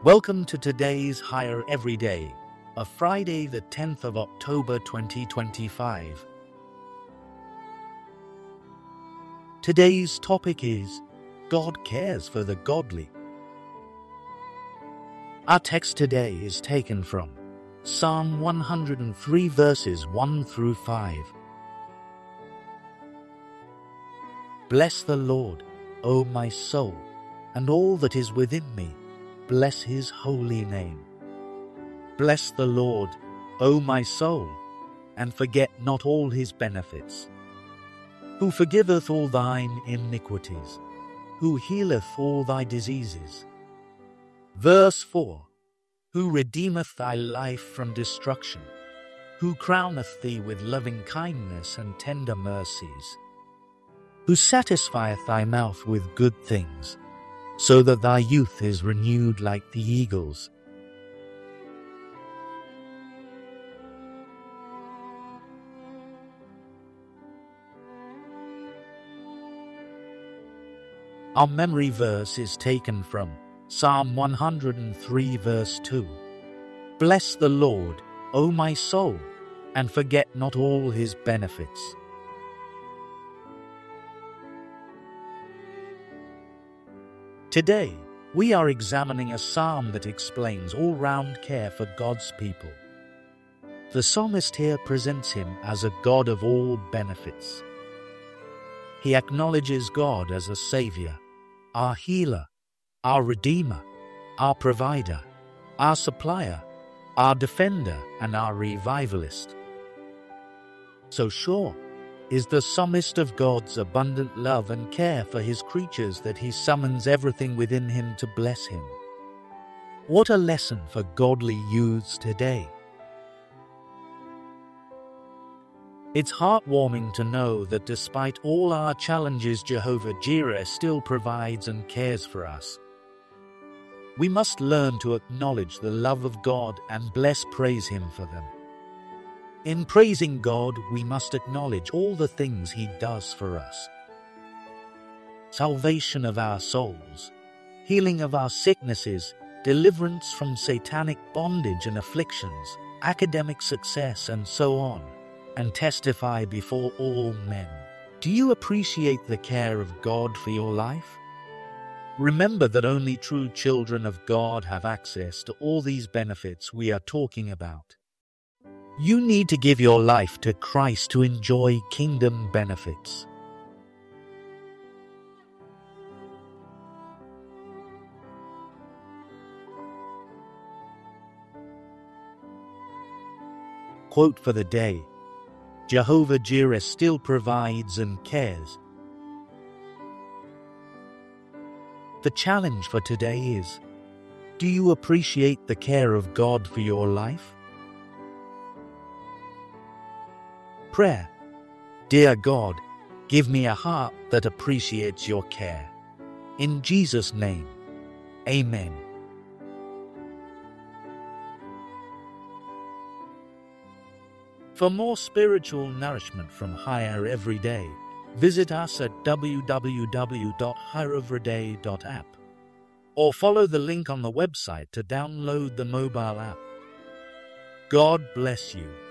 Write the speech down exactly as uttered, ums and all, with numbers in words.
Welcome to today's Higher Everyday, a Friday the tenth of October twenty twenty-five. Today's topic is, God cares for the godly. Our text today is taken from Psalm one hundred three verses one through five. Bless the Lord, O my soul, and all that is within me. Bless his holy name. Bless the Lord, O my soul, and forget not all his benefits. Who forgiveth all thine iniquities, who healeth all thy diseases. Verse four. Who redeemeth thy life from destruction, who crowneth thee with loving kindness and tender mercies, who satisfieth thy mouth with good things, so that thy youth is renewed like the eagles. Our memory verse is taken from Psalm one hundred three verse two. Bless the Lord, O my soul, and forget not all his benefits. Today, we are examining a psalm that explains all-round care for God's people. The psalmist here presents him as a God of all benefits. He acknowledges God as a Savior, our healer, our Redeemer, our provider, our supplier, our defender, and our revivalist. So sure is the psalmist of God's abundant love and care for his creatures that he summons everything within him to bless him. What a lesson for godly youths today! It's heartwarming to know that despite all our challenges, Jehovah Jireh still provides and cares for us. We must learn to acknowledge the love of God and bless praise him for them. In praising God, we must acknowledge all the things he does for us. Salvation of our souls, healing of our sicknesses, deliverance from satanic bondage and afflictions, academic success, and so on, and testify before all men. Do you appreciate the care of God for your life? Remember that only true children of God have access to all these benefits we are talking about. You need to give your life to Christ to enjoy kingdom benefits. Quote for the day: Jehovah Jireh still provides and cares. The challenge for today is, do you appreciate the care of God for your life? Prayer. Dear God, give me a heart that appreciates your care. In Jesus' name, Amen. For more spiritual nourishment from Higher Everyday, visit us at w w w dot higher everyday dot app or follow the link on the website to download the mobile app. God bless you.